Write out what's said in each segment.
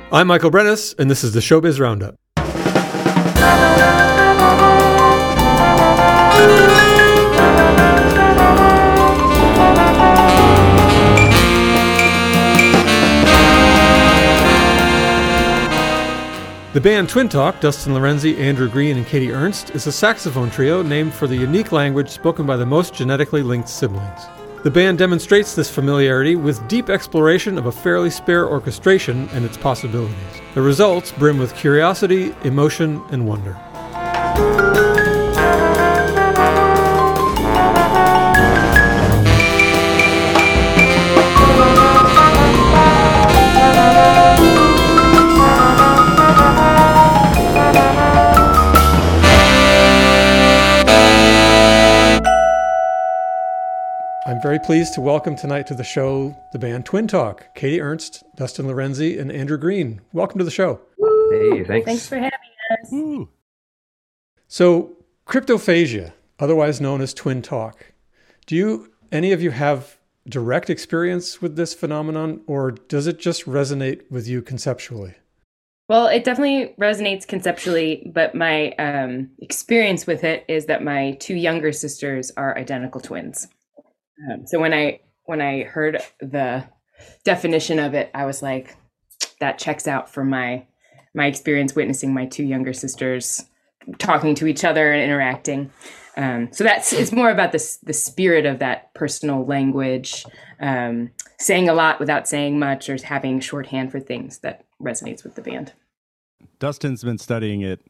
I'm Michael Brennis, and this is the Showbiz Roundup. The band Twin Talk, Dustin Lorenzi, Andrew Green, and Katie Ernst, is a saxophone trio named for the unique language spoken by the most genetically linked siblings. The band demonstrates this familiarity with deep exploration of a fairly spare orchestration and its possibilities. The results brim with curiosity, emotion, and wonder. I'm very pleased to welcome tonight to the show the band Twin Talk, Katie Ernst, Dustin Lorenzi, and Andrew Green. Welcome to the show. Hey, thanks. Thanks for having us. Ooh. So, cryptophagia, otherwise known as Twin Talk. Do any of you have direct experience with this phenomenon, or does it just resonate with you conceptually? Well, it definitely resonates conceptually, but my experience with it is that my two younger sisters are identical twins. So when I heard the definition of it, I was like, that checks out for my experience witnessing my two younger sisters talking to each other and interacting. So it's more about the spirit of that personal language, saying a lot without saying much, or having shorthand for things that resonates with the band. Dustin's been studying it,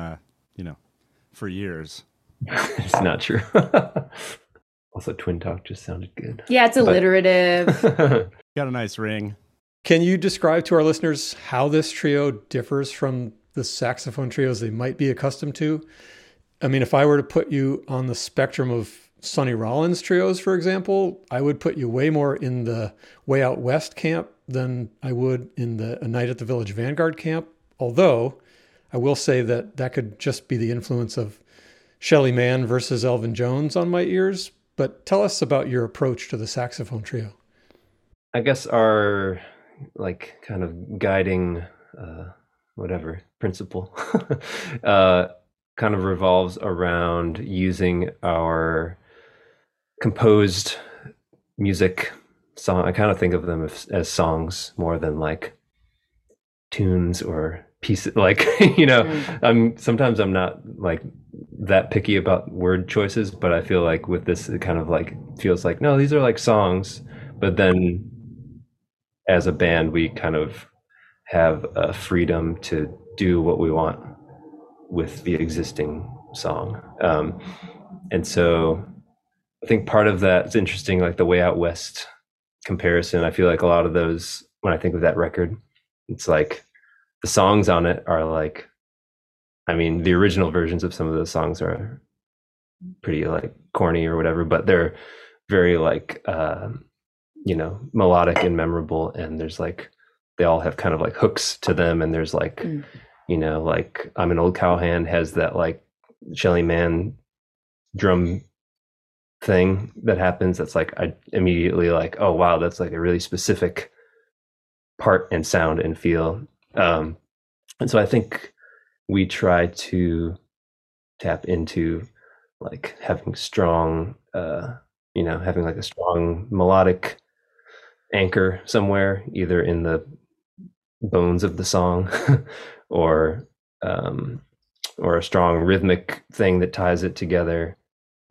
for years. It's not true. Also, Twin Talk just sounded good. Yeah, it's alliterative. Got a nice ring. Can you describe to our listeners how this trio differs from the saxophone trios they might be accustomed to? I mean, if I were to put you on the spectrum of Sonny Rollins trios, for example, I would put you way more in the Way Out West camp than I would in the A Night at the Village Vanguard camp. Although, I will say that could just be the influence of Shelly Manne versus Elvin Jones on my ears. But tell us about your approach to the saxophone trio. I guess our kind of guiding principle kind of revolves around using our composed music song. I kind of think of them as songs more than like tunes or pieces. Sometimes I'm not like that picky about word choices, but I feel like with this, it kind of like feels like, no, these are like songs, but then as a band, we kind of have a freedom to do what we want with the existing song. And so I think part of that is interesting, like the Way Out West comparison. I feel like a lot of those, when I think of that record, it's like the songs on it are like, I mean, the original versions of some of those songs are pretty like corny or whatever, but they're very like, melodic and memorable. And there's like, they all have kind of like hooks to them. And there's like, like I'm an Old Cowhand has that like Shelly Manne drum thing that happens. That's like, I immediately like, oh, wow, that's like a really specific part and sound and feel. And so I think we try to tap into like having strong, having like a strong melodic anchor somewhere, either in the bones of the song or a strong rhythmic thing that ties it together,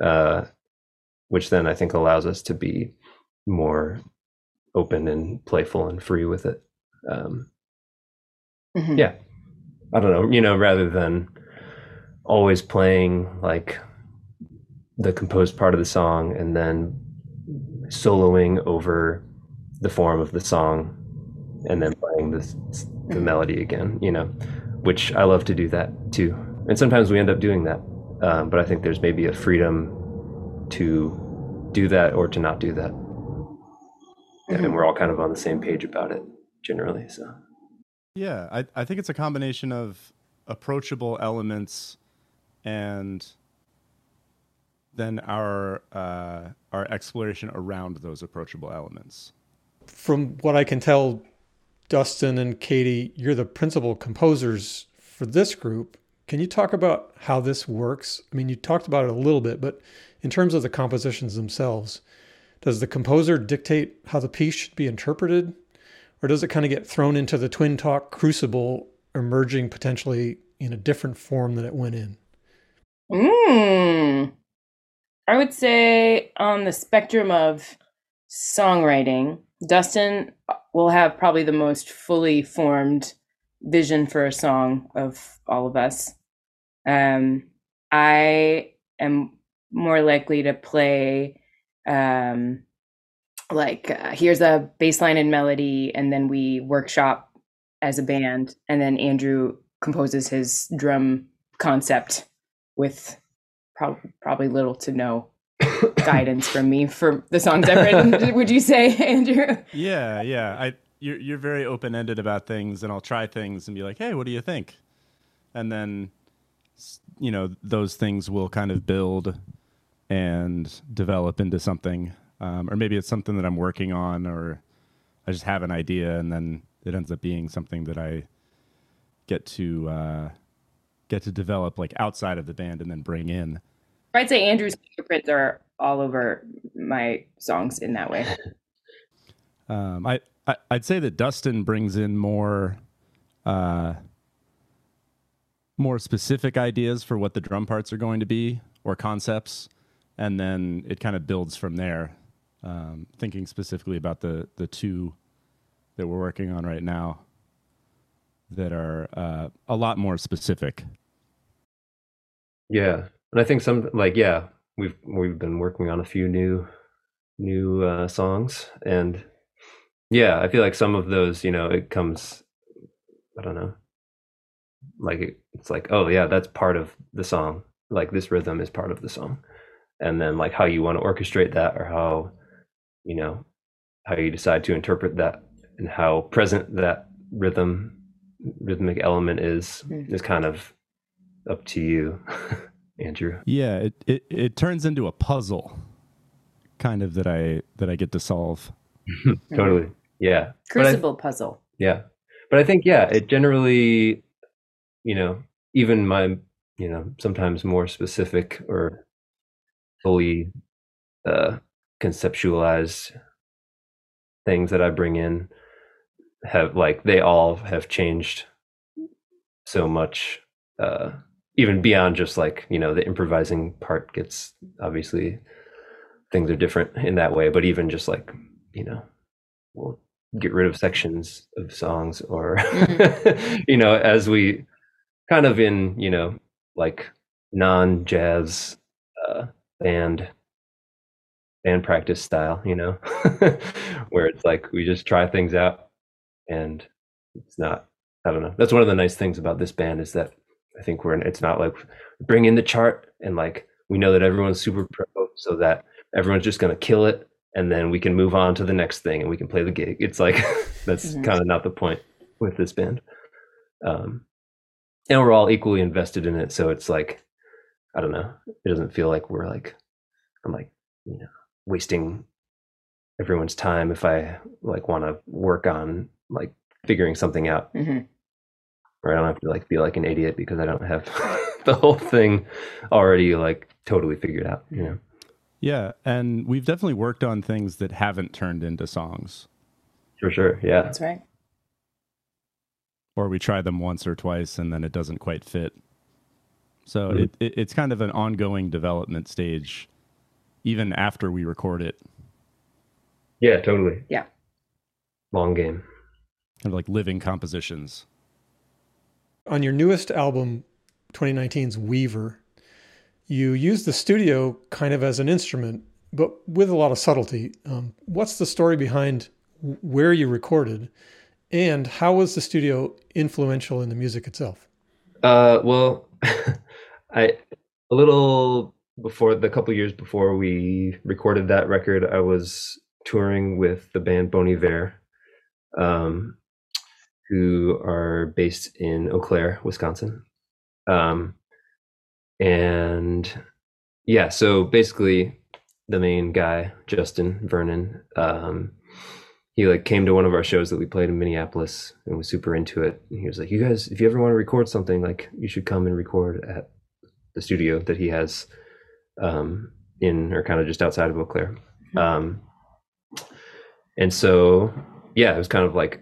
which then I think allows us to be more open and playful and free with it. Yeah, I don't know, rather than always playing like the composed part of the song and then soloing over the form of the song and then playing the melody again, which I love to do that too. And sometimes we end up doing that. But I think there's maybe a freedom to do that or to not do that. And we're all kind of on the same page about it generally, so. Yeah, I think it's a combination of approachable elements and then our exploration around those approachable elements. From what I can tell, Dustin and Katie, you're the principal composers for this group. Can you talk about how this works? I mean, you talked about it a little bit, but in terms of the compositions themselves, does the composer dictate how the piece should be interpreted? Or does it kind of get thrown into the Twin Talk crucible, emerging potentially in a different form than it went in? I would say on the spectrum of songwriting, Dustin will have probably the most fully formed vision for a song of all of us. I am more likely to play here's a bass line and melody, and then we workshop as a band, and then Andrew composes his drum concept with probably little to no guidance from me for the songs I've written. Would you say, Andrew? Yeah. You're very open-ended about things, and I'll try things and be like, hey, what do you think? And then, those things will kind of build and develop into something. Or maybe it's something that I'm working on, or I just have an idea, and then it ends up being something that I get to develop like outside of the band and then bring in. I'd say Andrew's fingerprints are all over my songs in that way. I'd say that Dustin brings in more specific ideas for what the drum parts are going to be, or concepts, and then it kind of builds from there. Thinking specifically about the two that we're working on right now that are a lot more specific. Yeah, and I think we've been working on a few new songs, and yeah, I feel like some of those, it comes, I don't know, like it's like, oh yeah, that's part of the song. Like this rhythm is part of the song, and then like how you want to orchestrate that, or how you decide to interpret that, and how present that rhythmic element is kind of up to you, Andrew. Yeah, it turns into a puzzle, kind of, that I get to solve. Totally. Yeah. Crucible puzzle. Yeah. But I think, it generally, even my, sometimes more specific or fully conceptualized things that I bring in they all have changed so much, even beyond just the improvising part gets, obviously things are different in that way, but even just we'll get rid of sections of songs, or as we kind of in non-jazz band practice style, where it's like we just try things out, and it's not, I don't know, that's one of the nice things about this band, is that I think it's not like bring in the chart and we know that everyone's super pro, so that everyone's just going to kill it, and then we can move on to the next thing and we can play the gig. It's like that's kind of not the point with this band. And we're all equally invested in it, so it's like, I don't know, it doesn't feel like I'm wasting everyone's time if I want to work on figuring something out. Or I don't have to be like an idiot because I don't have the whole thing already totally figured out, Yeah, and we've definitely worked on things that haven't turned into songs. For sure, yeah. That's right. Or we try them once or twice and then it doesn't quite fit. So it's kind of an ongoing development stage, even after we record it. Yeah, totally. Yeah. Long game. Kind of like living compositions. On your newest album, 2019's Weaver, you use the studio kind of as an instrument, but with a lot of subtlety. What's the story behind where you recorded, and how was the studio influential in the music itself? Well, a couple years before we recorded that record, I was touring with the band Bon Iver, who are based in Eau Claire, Wisconsin. And yeah, so basically the main guy, Justin Vernon, he like came to one of our shows that we played in Minneapolis and was super into it. And he was like, "You guys, if you ever want to record something, like you should come and record at the studio that he has in or kind of just outside of Eau Claire." And so, yeah, it was kind of like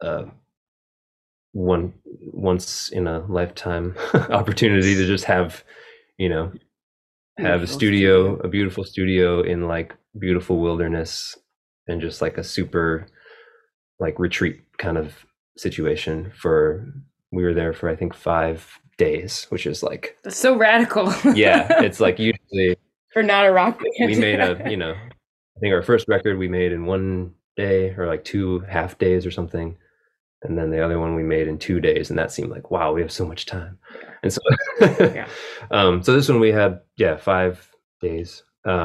once in a lifetime opportunity to just have, you know, have a beautiful studio in like beautiful wilderness and just like a super like retreat kind of situation we were there for I think 5 days, which is like, that's so radical. Yeah, it's like usually for not a rock band. We made I think our first record we made in 1 day or like 2 half days or something. And then the other one we made in 2 days. And that seemed like, wow, we have so much time. And so, so this one we had, 5 days.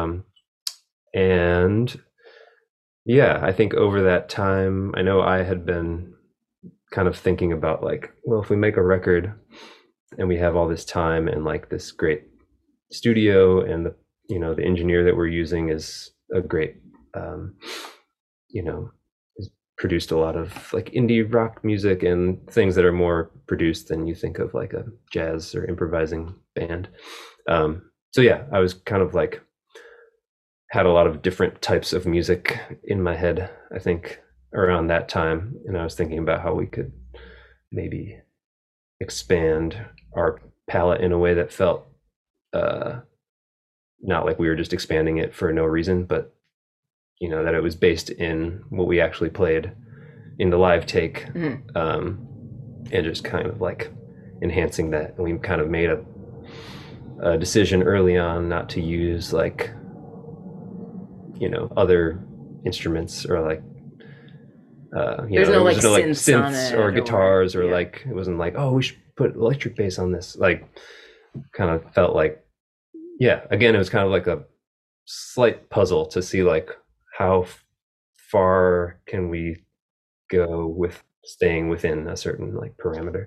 And yeah, I think over that time, I know I had been kind of thinking about like, well, if we make a record and we have all this time and like this great studio and the engineer that we're using is a great, has produced a lot of like indie rock music and things that are more produced than you think of like a jazz or improvising band. So yeah, I was kind of like had a lot of different types of music in my head, I think, around that time. And I was thinking about how we could maybe expand our palette in a way that felt not like we were just expanding it for no reason, but that it was based in what we actually played in the live take, and just kind of like enhancing that. And we kind of made a decision early on not to use like other instruments or like there's no like synths or guitars or like it wasn't like, oh, we should put electric bass on this. Like kind of felt like, again, it was kind of like a slight puzzle to see like how far can we go with staying within a certain like parameter.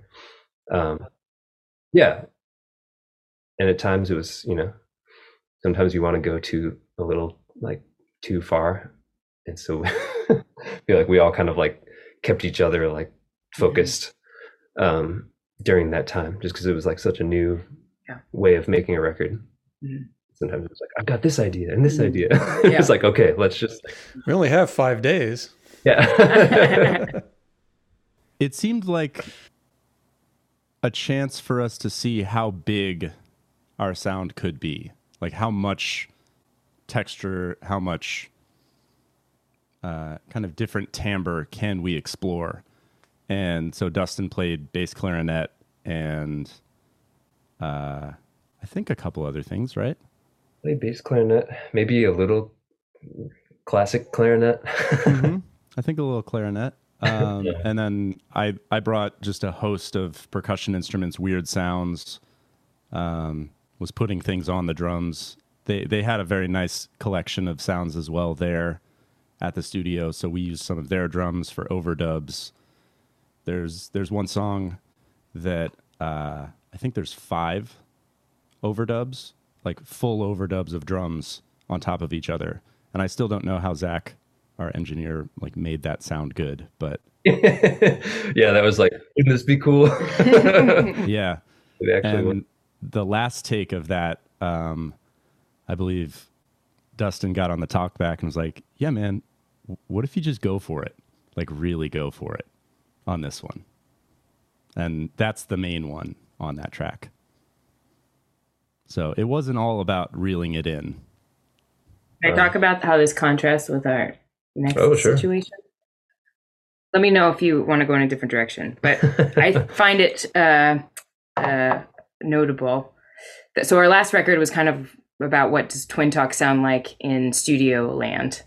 And at times it was, sometimes you want to go to a little like too far. And so I feel like we all kind of like kept each other like focused during that time, just because it was like such a new way of making a record. Sometimes it's like, I've got this idea and this idea. It's like, okay, let's just. We only have 5 days. Yeah. It seemed like a chance for us to see how big our sound could be, like how much texture, how much kind of different timbre can we explore. And so Dustin played bass clarinet and I think a couple other things, right? Play bass clarinet, maybe a little classic clarinet. I think a little clarinet. And then I brought just a host of percussion instruments, weird sounds, was putting things on the drums. They had a very nice collection of sounds as well there at the studio, so we used some of their drums for overdubs. There's one song that I think there's 5 overdubs, like full overdubs of drums on top of each other. And I still don't know how Zach, our engineer, like made that sound good, but that was like, wouldn't this be cool? Yeah. It actually and would. The last take of that, I believe Dustin got on the talk back and was like, yeah, man, what if you just go for it? Like really go for it on this one. And that's the main one on that track. So it wasn't all about reeling it in. Can I talk about how this contrasts with our next situation? Let me know if you want to go in a different direction. But I find it notable. So our last record was kind of about what does Twin Talk sound like in studio land,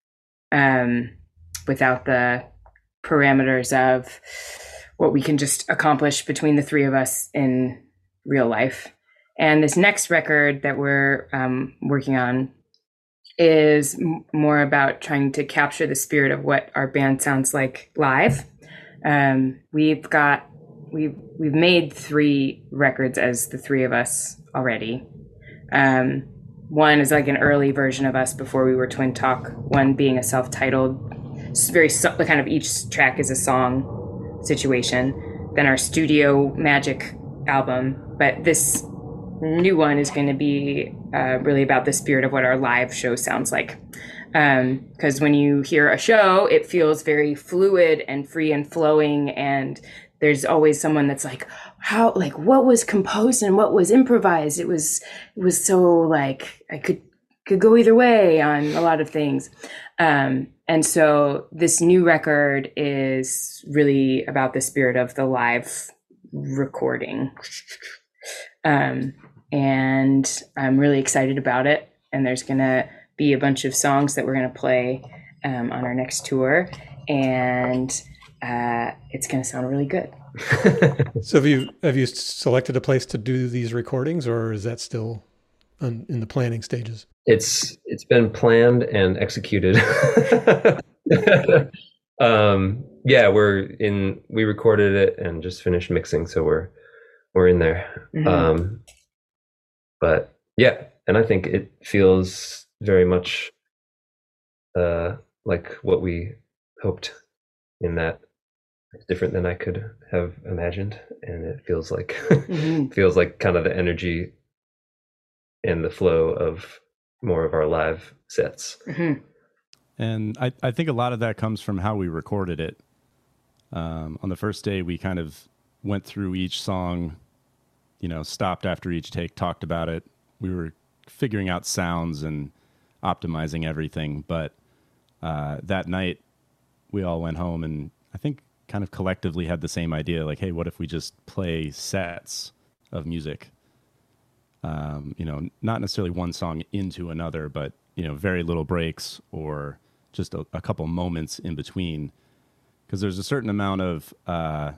without the parameters of what we can just accomplish between the three of us in real life. And this next record that we're working on is more about trying to capture the spirit of what our band sounds like live. We've made 3 records as the three of us already. One is like an early version of us before we were Twin Talk, one being a self-titled kind of each track is a song situation than our studio magic album. But this new one is going to be really about the spirit of what our live show sounds like. Because when you hear a show, it feels very fluid and free and flowing, and there's always someone that's like, what was composed and what was improvised. It was so like I could go either way on a lot of things. And so this new record is really about the spirit of the live recording. And I'm really excited about it. And there's going to be a bunch of songs that we're going to play on our next tour. And it's going to sound really good. So have you selected a place to do these recordings, or is that still in the planning stages? It's been planned and executed. We recorded it and just finished mixing, so we're in there. Mm-hmm. But yeah, and I think it feels very much like what we hoped, in that it's different than I could have imagined, and it feels like feels like kind of the energy and the flow of more of our live sets. Mm-hmm. And I think a lot of that comes from how we recorded it. On the first day, we kind of went through each song, stopped after each take, talked about it. We were figuring out sounds and optimizing everything. But that night, we all went home and I think kind of collectively had the same idea, like, hey, what if we just play sets of music? Not necessarily one song into another, but, very little breaks or just a couple moments in between. Because there's a certain amount of, I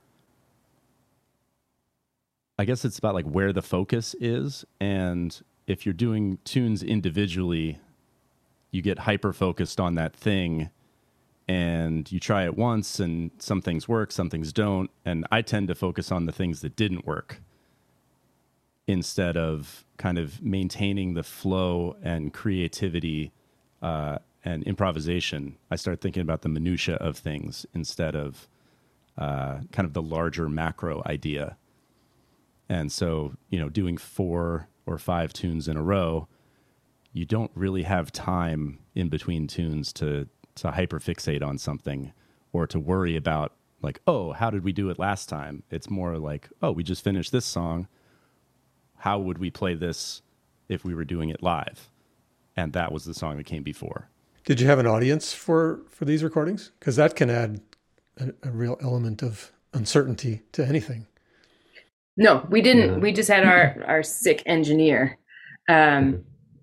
guess it's about like where the focus is. And if you're doing tunes individually, you get hyper-focused on that thing. And you try it once and some things work, some things don't. And I tend to focus on the things that didn't work instead of kind of maintaining the flow and creativity and improvisation. I start thinking about the minutia of things instead of kind of the larger macro idea. And so, doing 4 or 5 tunes in a row, you don't really have time in between tunes to hyperfixate on something or to worry about like, oh, how did we do it last time? It's more like, oh, we just finished this song. How would we play this if we were doing it live? And that was the song that came before. Did you have an audience for these recordings? Because that can add a real element of uncertainty to anything. No, we didn't. Yeah. We just had our sick engineer. And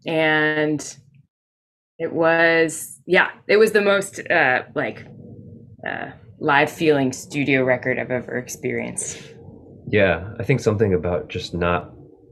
it was the most live feeling studio record I've ever experienced. Yeah, I think something about just not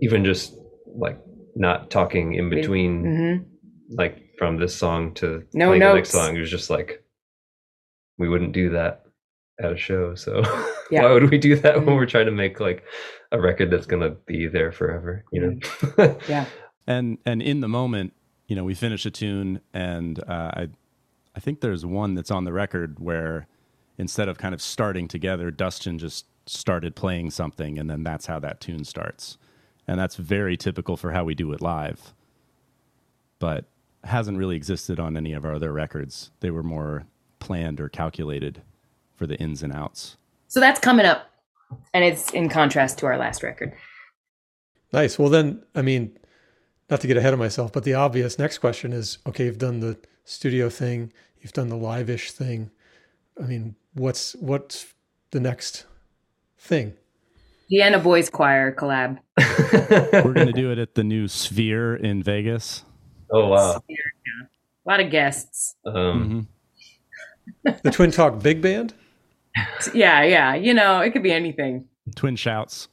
talking in between, like from this song to no playing notes. The next song. It was just like, we wouldn't do that at a show. So why would we do that when we're trying to make like a record that's going to be there forever, Yeah. And in the moment, we finish a tune, and I think there's one that's on the record where instead of kind of starting together, Dustin just started playing something, and then that's how that tune starts. And that's very typical for how we do it live, but hasn't really existed on any of our other records. They were more planned or calculated for the ins and outs. So that's coming up, and it's in contrast to our last record. Nice. Well, then, I mean, not to get ahead of myself, but the obvious next question is, okay, you've done the studio thing, you've done the live-ish thing. I mean, what's the next thing? Vienna Boys Choir collab. We're going to do it at the new Sphere in Vegas. Oh, wow. Sphere, yeah. A lot of guests. The Twin Talk Big Band? Yeah. It could be anything. Twin Shouts.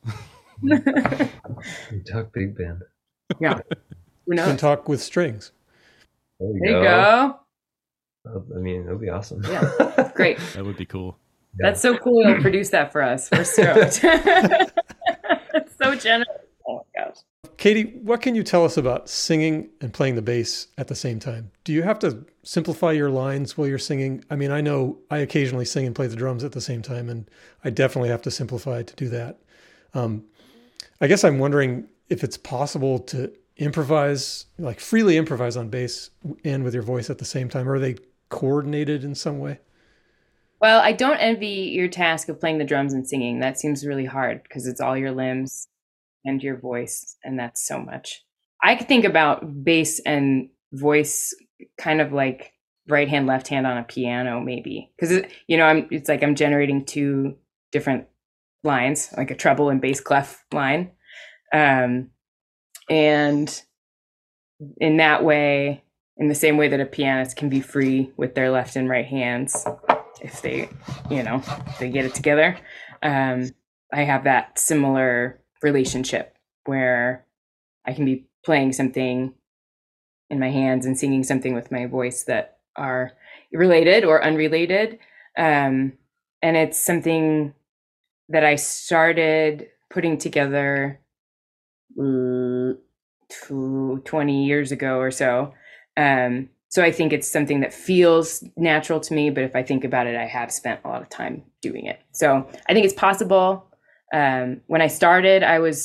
Twin Talk Big Band. Yeah. Who knows? Twin Talk with strings. There you go. I mean, that would be awesome. Yeah, great. That would be cool. Yeah. That's so cool. You'll produce that for us. We're stoked. That's so generous. Oh my gosh. Katie, what can you tell us about singing and playing the bass at the same time? Do you have to simplify your lines while you're singing? I mean, I know I occasionally sing and play the drums at the same time, and I definitely have to simplify to do that. I guess I'm wondering if it's possible to improvise, like freely improvise on bass and with your voice at the same time. Are they coordinated in some way? Well, I don't envy your task of playing the drums and singing. That seems really hard because it's all your limbs and your voice, and that's so much. I could think about bass and voice kind of like right hand, left hand on a piano, maybe, because it's like I'm generating two different lines, like a treble and bass clef line, and in that way, in the same way that a pianist can be free with their left and right hands, if they get it together, I have that similar relationship where I can be playing something in my hands and singing something with my voice that are related or unrelated. And it's something that I started putting together 20 years ago or so. So I think it's something that feels natural to me, but if I think about it, I have spent a lot of time doing it. So I think it's possible. When I started, I would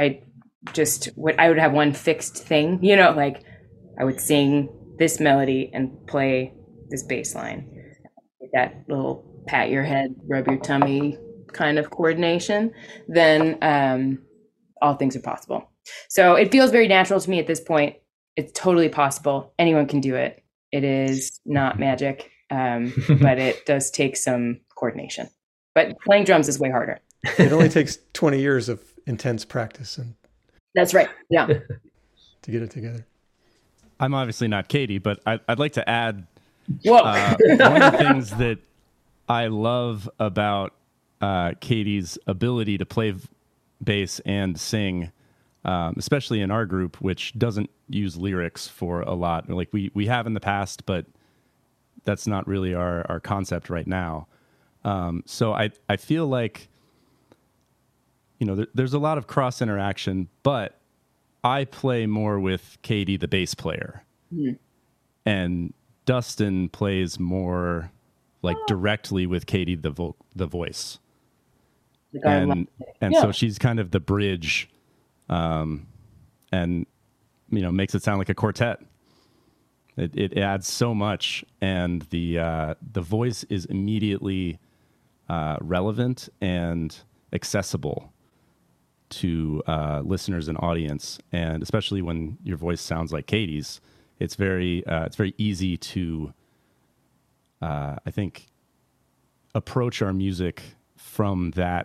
have one fixed thing, like I would sing this melody and play this bass line. That little pat your head, rub your tummy kind of coordination. Then all things are possible. So it feels very natural to me at this point. It's totally possible. Anyone can do it. It is not magic, but it does take some coordination. But playing drums is way harder. It only takes 20 years of intense practice, and that's right. Yeah, to get it together. I'm obviously not Katie, but I'd like to add one of the things that I love about Katie's ability to play bass and sing, especially in our group, which doesn't use lyrics for a lot. Like we have in the past, but that's not really our concept right now. So I feel like, there's a lot of cross interaction, but I play more with Katie, the bass player, and Dustin plays more directly with Katie, the voice. And so she's kind of the bridge, and makes it sound like a quartet. It adds so much, and the voice is immediately relevant and accessible to listeners and audience, and especially when your voice sounds like Katie's, it's very easy to I think approach our music from that,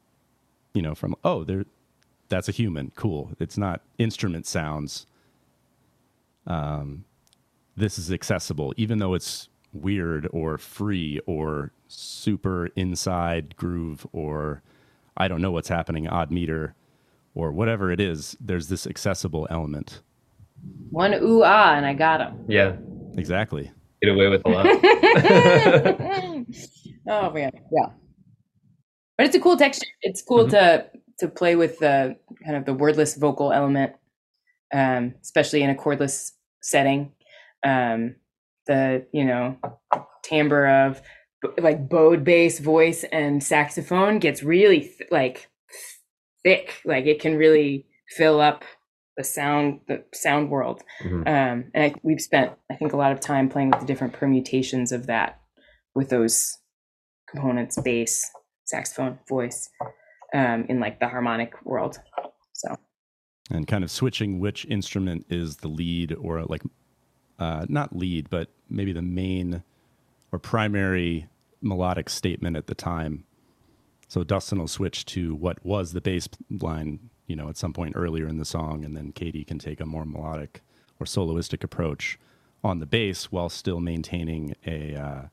that's a human, cool. It's not instrument sounds. This is accessible, even though it's weird or free or super inside groove, or I don't know what's happening, odd meter, or whatever it is. There's this accessible element. One ooh ah, and I got him. Yeah, exactly. Get away with a lot. Oh man, yeah. But it's a cool texture. It's cool to play with the kind of the wordless vocal element, especially in a chordless setting. The timbre of like bowed bass, voice, and saxophone gets really thick. Like it can really fill up the sound world. And we've spent, I think, a lot of time playing with the different permutations of that, with those components: bass, saxophone, voice, in like the harmonic world. So, and kind of switching which instrument is the lead, or like not lead, but maybe the main or primary melodic statement at the time. So Dustin will switch to what was the bass line, at some point earlier in the song, and then Katie can take a more melodic or soloistic approach on the bass while still maintaining a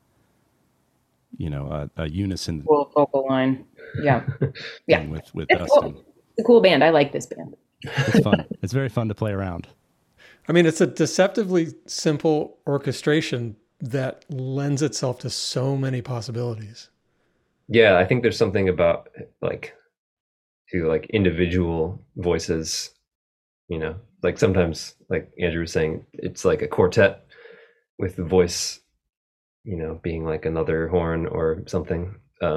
unison vocal line. Yeah. Yeah. With Dustin. Cool. It's a cool band. I like this band. It's fun. It's very fun to play around. I mean, it's a deceptively simple orchestration that lends itself to so many possibilities. Yeah, I think there's something about individual voices, you know, like sometimes, like Andrew was saying, it's like a quartet with the voice, you know, being like another horn or something.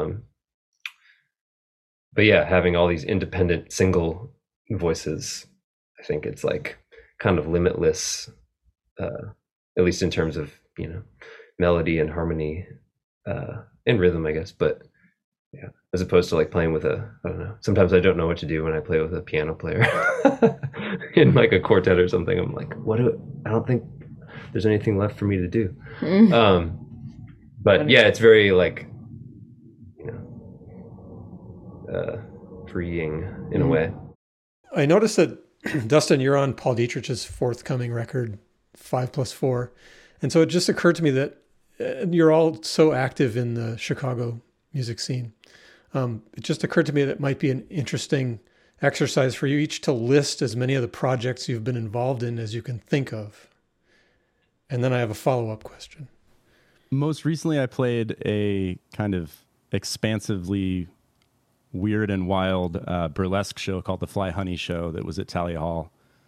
But yeah, having all these independent single voices, I think it's like kind of limitless, at least in terms of, you know, melody and harmony, and rhythm, I guess. But yeah, as opposed to like playing with I don't know. Sometimes I don't know what to do when I play with a piano player in like a quartet or something. I'm like, I don't think there's anything left for me to do. But yeah, it's very like, you know, freeing in a way. I noticed that, Dustin, you're on Paul Dietrich's forthcoming record, 5+4. And so it just occurred to me that you're all so active in the Chicago music scene. It just occurred to me that it might be an interesting exercise for you each to list as many of the projects you've been involved in as you can think of. And then I have a follow-up question. Most recently, I played a kind of expansively weird and wild burlesque show called the Fly Honey Show that was at Talia Hall.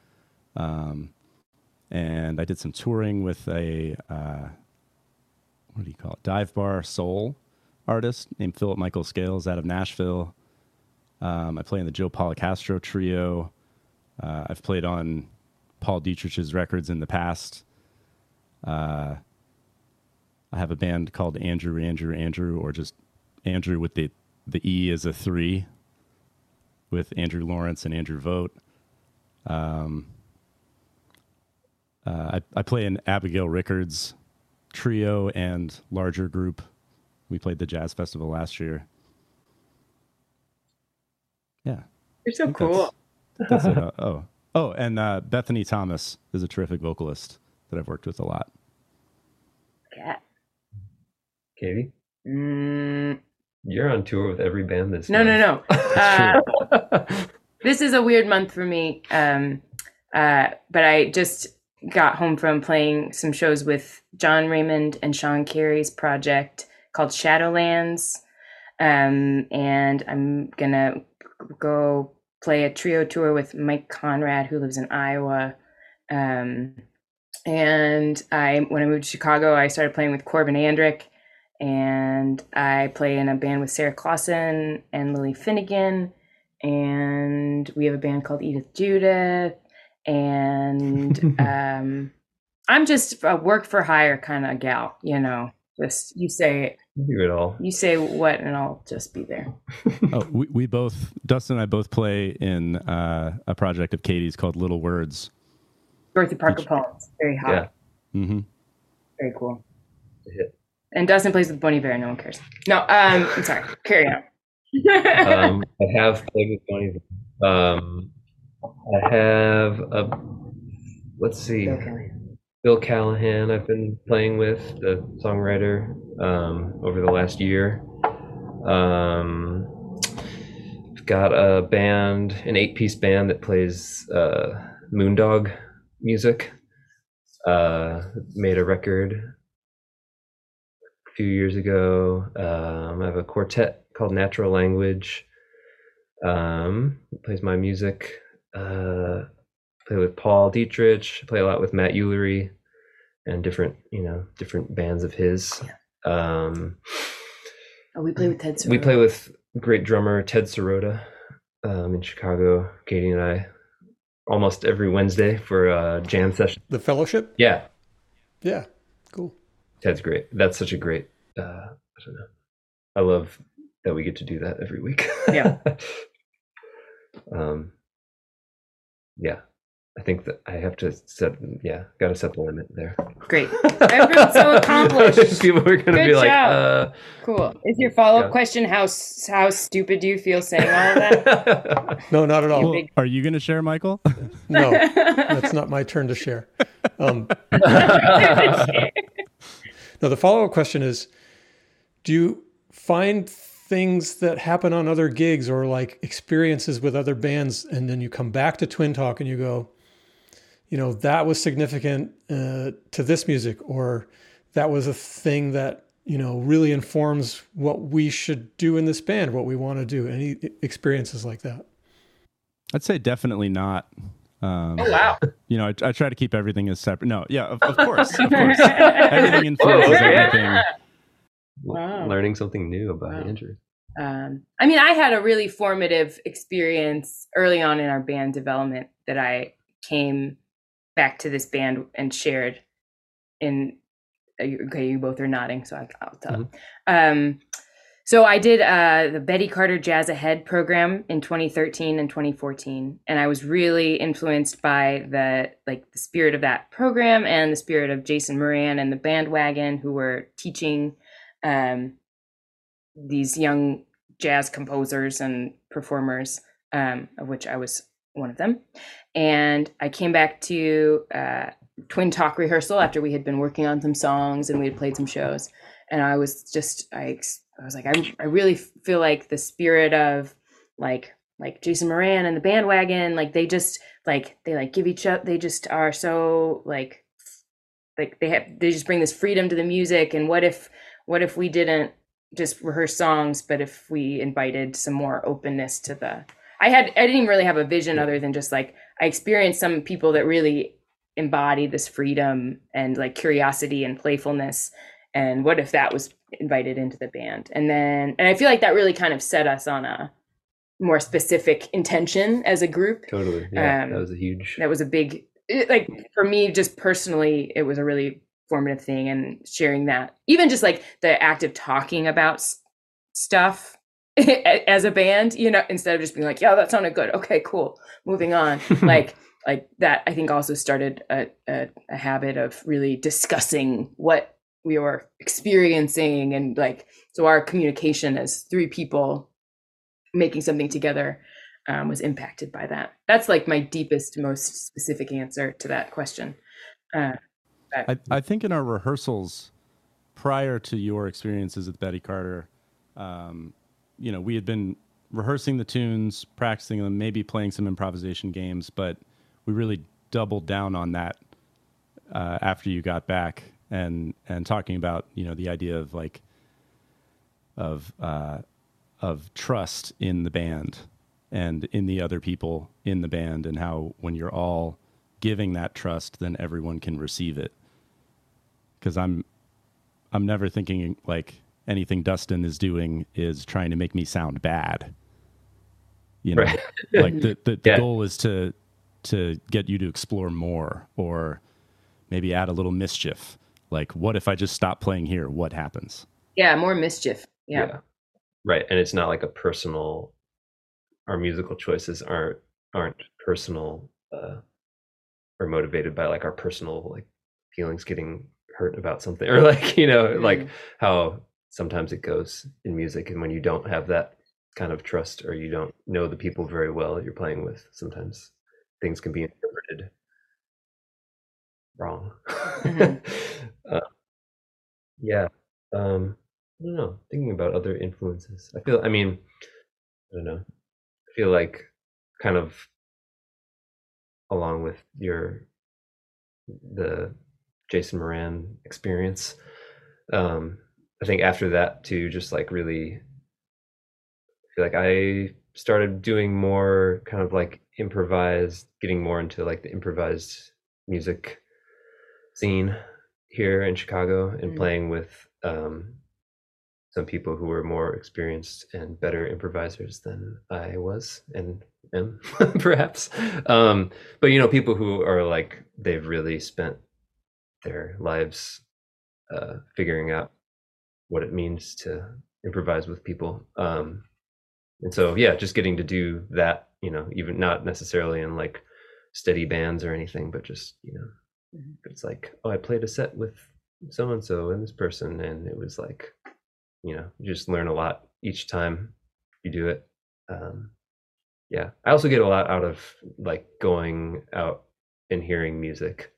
And I did some touring with a, what do you call it? Dive bar soul artist named Philip Michael Scales out of Nashville. I play in the Joe Policastro trio. I've played on Paul Dietrich's records in the past. I have a band called Andrew, or just Andrew with the E as a 3, with Andrew Lawrence and Andrew Vogt. I play in Abigail Rickards trio and larger group. We played the Jazz Festival last year. Yeah. You're so cool. That's it. And Bethany Thomas is a terrific vocalist that I've worked with a lot. Yeah. Katie? You're on tour with every band this No. month. This is a weird month for me. But I just got home from playing some shows with John Raymond and Sean Carey's project called Shadowlands. And I'm going to go play a trio tour with Mike Conrad, who lives in Iowa. And when I moved to Chicago, I started playing with Corbin Andrick, and I play in a band with Sarah Clausen and Lily Finnegan. And we have a band called Edith Judith. And I'm just a work for hire kind of gal, you know, just you say do it all. You say what, and I'll just be there. We both, Dustin and I both play in a project of Katie's called Little Words. Dorothy Parker Poems. Very hot. Yeah. Mm-hmm. Very cool. Hit. And Dustin plays with Bon Iver. No one cares. No, I'm sorry. Carry on. I have played with Bon Iver. I have let's see. Bill Callahan I've been playing with, the songwriter, over the last year. I've got a band, an 8-piece band that plays Moondog music. Made a record a few years ago. I have a quartet called Natural Language. Plays my music. Play with Paul Dietrich. Play a lot with Matt Ulery and different bands of his. We play with Ted Sirota. We play with great drummer Ted Sirota in Chicago. Katie and I almost every Wednesday for a jam session. The Fellowship? Yeah. Cool. Ted's great. That's such a great, I don't know. I love that we get to do that every week. Yeah. Yeah. I think that I have to got to set the limit there. Great. Everyone's so accomplished. People are going to be job. like, cool. Is your follow-up question how stupid do you feel saying all of that? No, not at all. Well, are you going to share, Michael? No, that's not my turn to share. No, the follow-up question is, do you find things that happen on other gigs or like experiences with other bands, and then you come back to Twin Talk and you go, that was significant to this music, or that was a thing that, really informs what we should do in this band, what we want to do? Any experiences like that? I'd say definitely not. Oh wow! You know, I try to keep everything as separate. No, yeah, of course, of course. Everything influences everything. Wow. Learning something new about Wow. Andrew. I mean, I had a really formative experience early on in our band development that I came back to this band and shared in. Okay, you both are nodding, so I'll tell. Mm-hmm. So I did the Betty Carter Jazz Ahead program in 2013 and 2014, and I was really influenced by the spirit of that program and the spirit of Jason Moran and the Bandwagon, who were teaching these young jazz composers and performers, of which I was one of them. And I came back to Twin Talk rehearsal after we had been working on some songs and we had played some shows. And I was just, I was like, I really feel like the spirit of like Jason Moran and the Bandwagon, like they just give each other, they just are so like they just bring this freedom to the music. And what if we didn't just rehearse songs, but if we invited some more openness to I didn't even really have a vision other than just like, I experienced some people that really embody this freedom and like curiosity and playfulness. And what if that was invited into the band? And I feel like that really kind of set us on a more specific intention as a group. Totally. Yeah. That was a big, like for me, just personally, it was a really formative thing, and sharing that, even just like the act of talking about stuff as a band, you know, instead of just being like, yeah, that sounded good. Okay, cool. Moving on. like that, I think also started a habit of really discussing what we were experiencing. And like, so our communication as three people making something together was impacted by that. That's like my deepest, most specific answer to that question. I think in our rehearsals prior to your experiences with Betty Carter, you know, we had been rehearsing the tunes, practicing them, maybe playing some improvisation games, but we really doubled down on that after you got back and talking about, you know, the idea of like of trust in the band and in the other people in the band, and how when you're all giving that trust, then everyone can receive it. Because I'm never thinking like anything Dustin is doing is trying to make me sound bad. You know, right. Like the goal is to get you to explore more, or maybe add a little mischief. Like, what if I just stop playing here? What happens? Yeah, more mischief. Yeah. Right. And it's not like a personal, our musical choices aren't personal or motivated by like our personal like feelings getting hurt about something, or like, you know, like how sometimes it goes in music, and when you don't have that kind of trust, or you don't know the people very well that you're playing with, sometimes things can be interpreted wrong. Yeah. I don't know, thinking about other influences, I don't know, I feel like kind of along with the Jason Moran experience, I think after that too, just like really feel like I started doing more kind of like getting more into like the improvised music scene here in Chicago, and playing with some people who were more experienced and better improvisers than I was and am perhaps. But you know, people who are like, they've really spent their lives figuring out what it means to improvise with people. And so, yeah, just getting to do that, you know, even not necessarily in like steady bands or anything, but just, you know, it's like, oh, I played a set with so-and-so and this person, and it was like, you know, you just learn a lot each time you do it. Yeah, I also get a lot out of like going out and hearing music.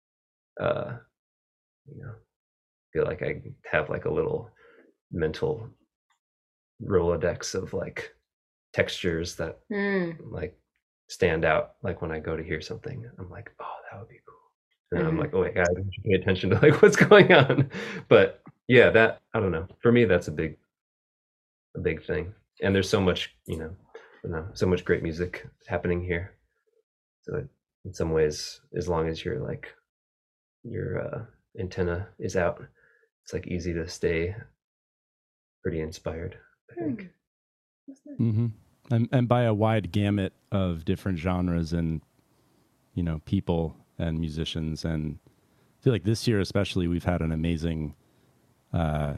You know, feel like I have like a little mental Rolodex of like textures that like stand out. Like when I go to hear something, I'm like, oh, that would be cool. And I'm like, oh my God, I should pay attention to like what's going on. But yeah, that, I don't know. For me, that's a big thing. And there's so much, you know, so much great music happening here. So in some ways, as long as your antenna is out, it's like easy to stay pretty inspired, I think. Mm-hmm. And by a wide gamut of different genres and, people and musicians. And I feel like this year especially, we've had an amazing kind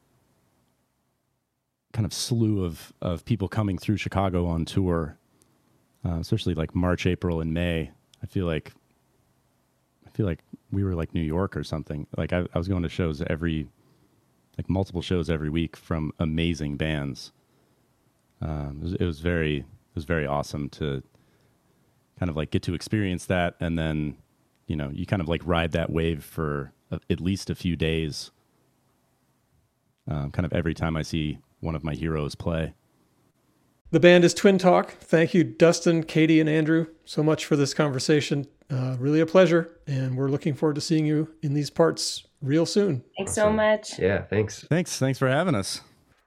of slew of people coming through Chicago on tour, especially like March, April, and May. I feel like we were like New York or something. Like I was going to shows multiple shows every week from amazing bands. It was very awesome to kind of like get to experience that, and then you kind of like ride that wave for at least a few days. Kind of every time I see one of my heroes play. The band is Twin Talk. Thank you, Dustin, Katie, and Andrew, so much for this conversation. Really a pleasure, and we're looking forward to seeing you in these parts real soon. Thanks so much. Yeah, thanks. Thanks for having us.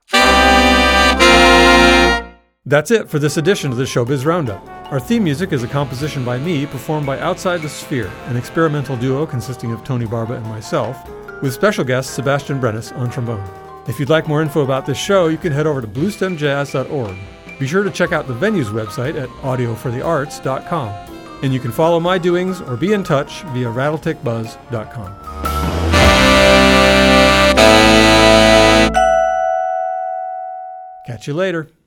That's it for this edition of the Showbiz Roundup. Our theme music is a composition by me, performed by Outside the Sphere, an experimental duo consisting of Tony Barba and myself, with special guest Sebastian Brennis on trombone. If you'd like more info about this show, you can head over to bluestemjazz.org. Be sure to check out the venue's website at audioforthearts.com. And you can follow my doings or be in touch via rattletickbuzz.com. Catch you later.